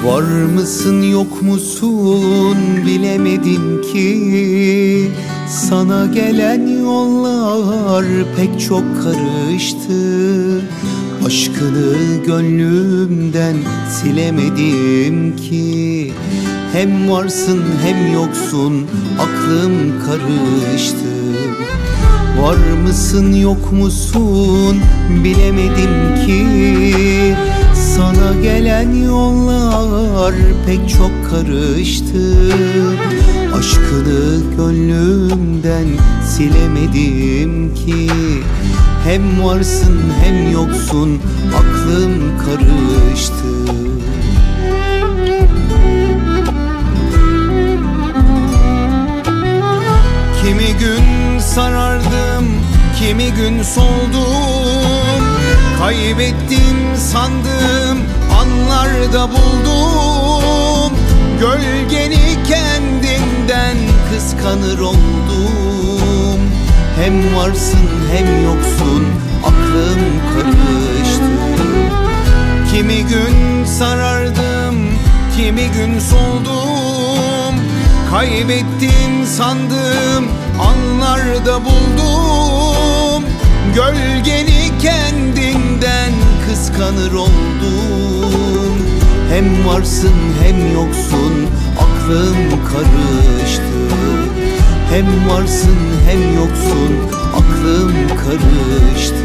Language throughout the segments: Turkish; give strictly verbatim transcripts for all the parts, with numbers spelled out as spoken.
Var mısın yok musun bilemedim ki, sana gelen yollar pek çok karıştı. Aşkını gönlümden silemedim ki, hem varsın hem yoksun aklım karıştı. Var mısın yok musun bilemedim ki, sana gelen yollar pek çok karıştı. Aşkını gönlümden silemedim ki, hem varsın hem yoksun aklım karıştı. Kimi gün sarardım, kimi gün soldum. Kaybettim sandım, anlarda buldum. Gölgeni kendinden kıskanır oldum. Hem varsın hem yoksun aklım karıştı. Kimi gün sarardım, kimi gün soldum. Kaybettim sandım, anlarda buldum. Gölgeni kendinden kıskanır oldum. Hem varsın hem yoksun aklım karıştı. Hem varsın hem yoksun aklım karıştı.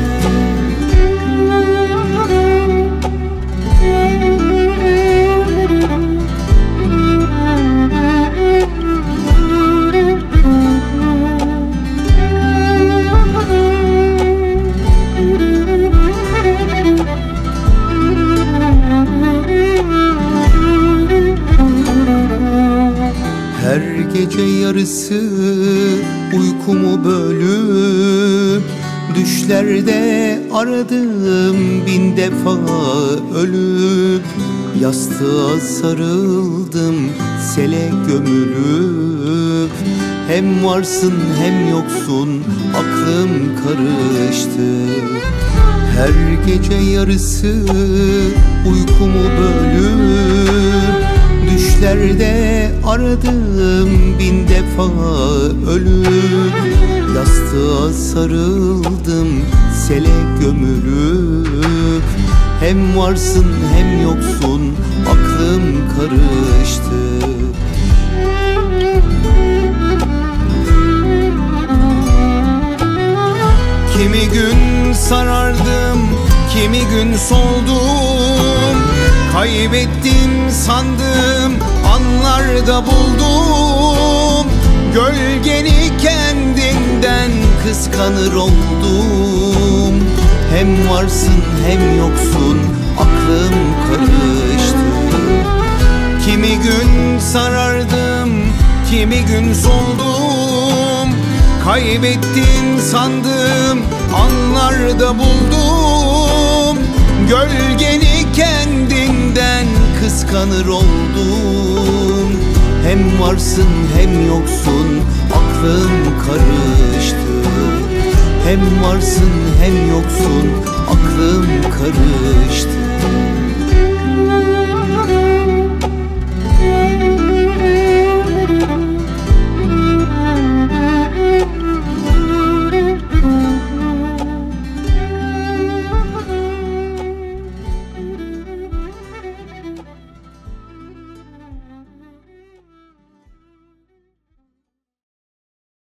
Her gece yarısı uykumu bölüp, düşlerde aradım bin defa ölüp. Yastığa sarıldım sele gömülüp. Hem varsın hem yoksun aklım karıştı. Her gece yarısı uykumu bölüp, düşlerde aradım bin defa ölüp. Yastığa sarıldım sele gömülüp. Hem varsın hem yoksun aklım karıştı. Kimi gün sarardım, kimi gün soldum. Kaybettim sandım, anlarda buldum. Gölgeni kendinden kıskanır oldum. Hem varsın hem yoksun aklım karıştı. Kimi gün sarardım, kimi gün soldum. Kaybettim sandım, anlarda buldum. Gölgeni kendinden kıskanır oldum. Hem varsın hem yoksun aklım karıştı. Hem varsın hem yoksun aklım karıştı.